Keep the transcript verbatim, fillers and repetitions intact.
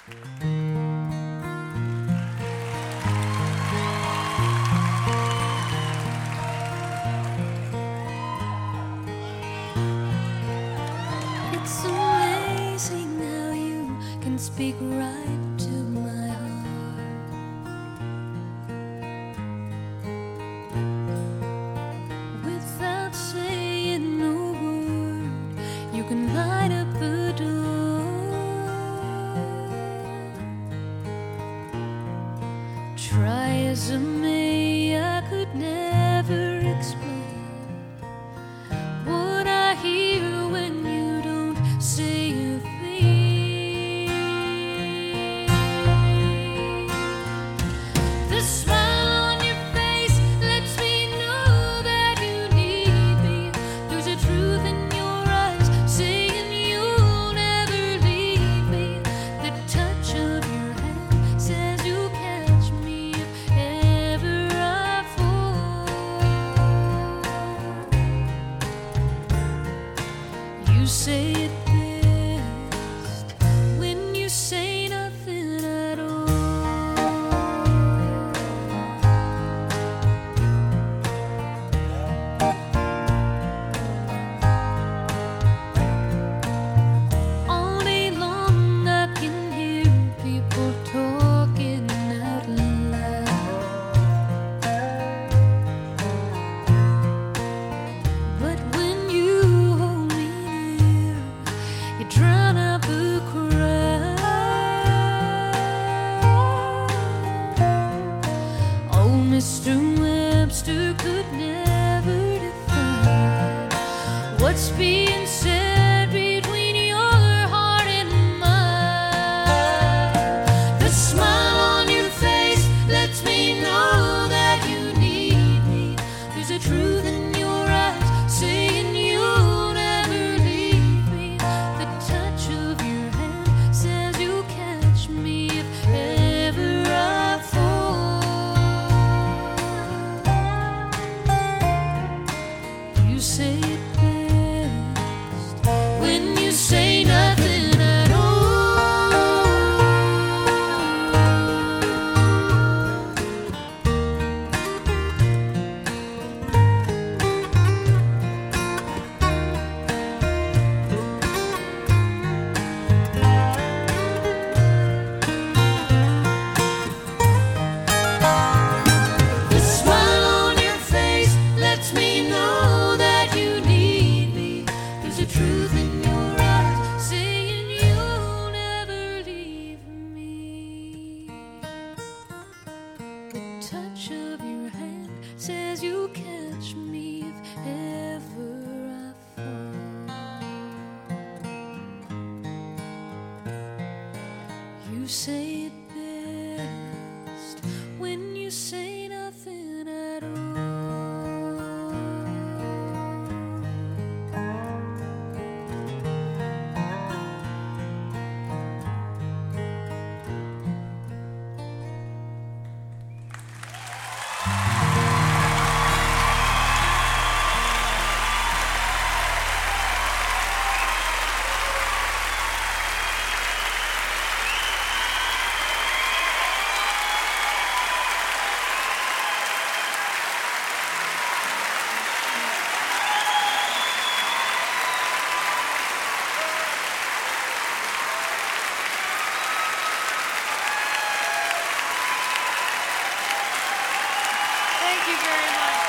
It's amazing how you can speak right to my heart. Without saying a word, you can light up the door. Try as I may, I could never explain what I hear when you don't say a thing. The smile on your face lets me know that you need me. There's a truth in your eyes saying you'll never leave me. The touch of your hand says you'll catch me if ever I fall. You say it best when you say nothing at all. All day long I can hear people talking out loud, but when you hold me near, you drown out the crowd. Oh, Mister Webster could never define what's being said between your heart and mine. The smile on your face lets me know that you need me. There's a truth in your eyes saying you'll never leave me. The touch of your hand says you'll catch me if ever I fall. You say it best when you say nothing at all. The smile on your face lets me know that you need me. There's a truth in your eyes saying you'll never leave me. The touch of your hand says you'll catch me if ever I fall. You say it best when you say nothing at all. Thank you very much.